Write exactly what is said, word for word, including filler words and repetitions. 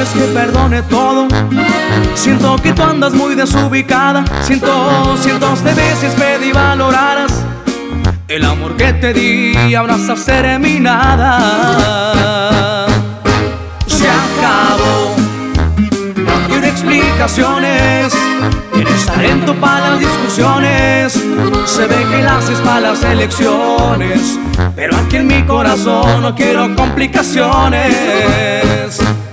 quieres que perdone todo. Siento que tú andas muy desubicada. Siento, cientos de veces pedí valoraras el amor que te di, abrazas terminada. Se acabó, no quiero explicaciones. Tienes talento para las discusiones. Se ve que la haces para las elecciones, pero aquí en mi corazón no quiero complicaciones.